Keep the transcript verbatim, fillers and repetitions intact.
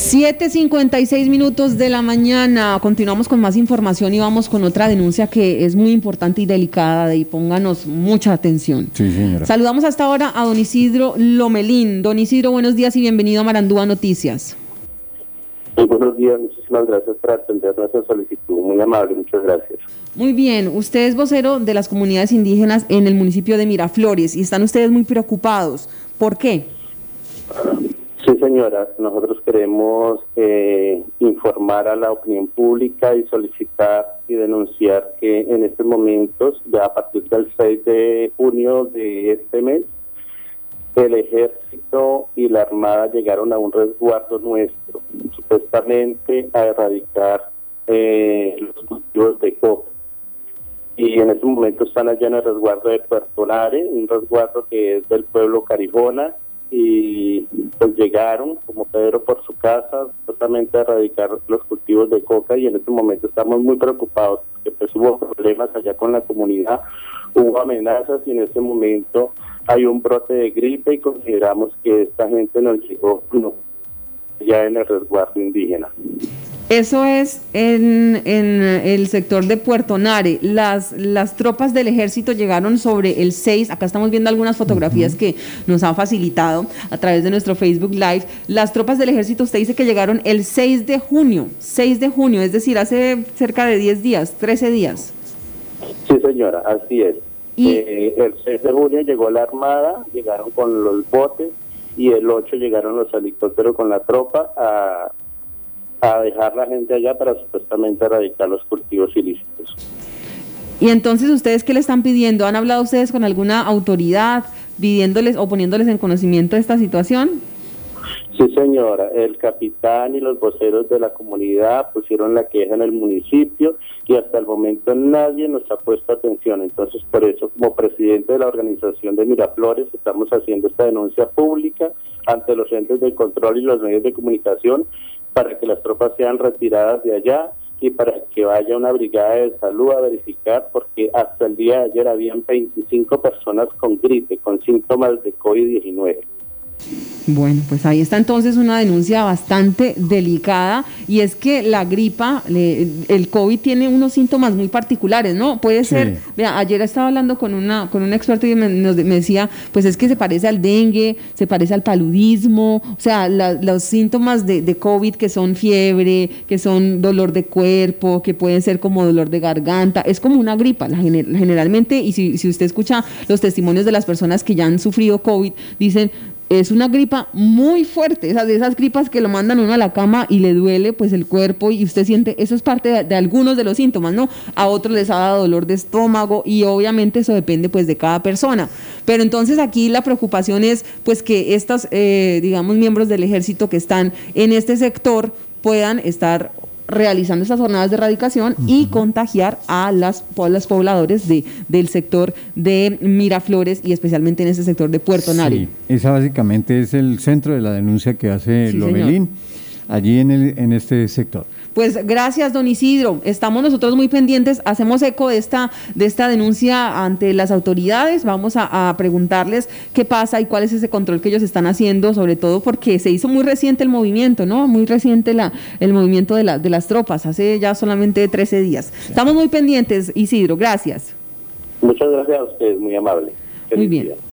siete cincuenta y seis minutos de la mañana. Continuamos con más información y vamos con otra denuncia que es muy importante y delicada, y pónganos mucha atención. Sí, señora. Saludamos hasta ahora a don Isidro Lomelín. Don Isidro, buenos días y bienvenido a Marandúa Noticias. Muy buenos días, muchísimas gracias por atender nuestra solicitud. Muy amable, muchas gracias. Muy bien, usted es vocero de las comunidades indígenas en el municipio de Miraflores y están ustedes muy preocupados. ¿Por qué? Sí, señora, nosotros queremos eh, informar a la opinión pública y solicitar y denunciar que en estos momentos, ya a partir del seis de junio de este mes, el ejército y la armada llegaron a un resguardo nuestro, supuestamente a erradicar eh, los cultivos de coca. Y en este momento están allá en el resguardo de Puerto Nare, un resguardo que es del pueblo Carijona, y pues llegaron como Pedro por su casa supuestamente a erradicar los cultivos de coca, y en este momento estamos muy preocupados porque pues hubo problemas allá con la comunidad, hubo amenazas y en este momento hay un brote de gripe y consideramos que esta gente nos llegó no, ya en el resguardo indígena. Eso es en, en el sector de Puerto Nare. Las, las tropas del ejército llegaron sobre el seis, acá estamos viendo algunas fotografías uh-huh. que nos han facilitado a través de nuestro Facebook Live. Las tropas del ejército, usted dice que llegaron el seis de junio, seis de junio, es decir, hace cerca de diez días, trece días. Sí, señora, así es. Y eh, el seis de junio llegó la armada, llegaron con los botes, y el ocho llegaron los helicópteros con la tropa a... a dejar la gente allá para supuestamente erradicar los cultivos ilícitos. Y entonces, ¿ustedes qué le están pidiendo? ¿Han hablado ustedes con alguna autoridad pidiéndoles o poniéndoles en conocimiento de esta situación? Sí, señora. El capitán y los voceros de la comunidad pusieron la queja en el municipio y hasta el momento nadie nos ha puesto atención. Entonces, por eso, como presidente de la organización de Miraflores, estamos haciendo esta denuncia pública ante los entes de control y los medios de comunicación para que las tropas sean retiradas de allá y para que vaya una brigada de salud a verificar, porque hasta el día de ayer habían veinticinco personas con gripe, con síntomas de COVID diecinueve. Bueno, pues ahí está entonces una denuncia bastante delicada, y es que la gripa, el COVID tiene unos síntomas muy particulares, ¿no? Puede ser, sí. Vea, ayer estaba hablando con una con un experto y me, nos, me decía, pues es que se parece al dengue, se parece al paludismo, o sea, la, los síntomas de, de COVID que son fiebre, que son dolor de cuerpo, que pueden ser como dolor de garganta, es como una gripa, la, generalmente, y si, si usted escucha los testimonios de las personas que ya han sufrido COVID, dicen, es una gripa muy fuerte, esas de esas gripas que lo mandan uno a la cama y le duele pues el cuerpo y usted siente, eso es parte de, de algunos de los síntomas, ¿no? A otros les ha dado dolor de estómago y obviamente eso depende pues de cada persona. Pero entonces aquí la preocupación es pues que estos, eh, digamos, miembros del ejército que están en este sector puedan estar realizando estas jornadas de erradicación uh-huh. y contagiar a las a los pobladores de del sector de Miraflores y especialmente en ese sector de Puerto Nare. Sí, esa básicamente es el centro de la denuncia que hace sí, Lomelín, allí en el en este sector. Pues gracias, don Isidro. Estamos nosotros muy pendientes, hacemos eco de esta de esta denuncia ante las autoridades. Vamos a, a preguntarles qué pasa y cuál es ese control que ellos están haciendo, sobre todo porque se hizo muy reciente el movimiento, ¿no? Muy reciente la el movimiento de, la, de las tropas, hace ya solamente trece días. Estamos muy pendientes, Isidro, gracias. Muchas gracias a ustedes, muy amable. Muy bien.